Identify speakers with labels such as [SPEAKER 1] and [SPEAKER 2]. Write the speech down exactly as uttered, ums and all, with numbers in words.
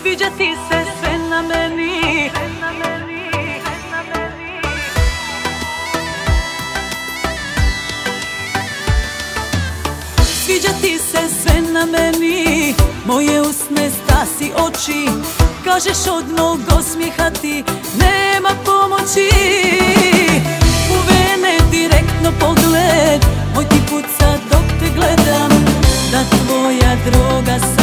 [SPEAKER 1] Sviđa ti se sve na meni. Sviđa ti se sve na meni. Moje usne, stasi oči. Kažeš od mog osmijeha ti nema pomoći. U vene direktno pogled, moj ti puca dok te gledam. Da tvoja droga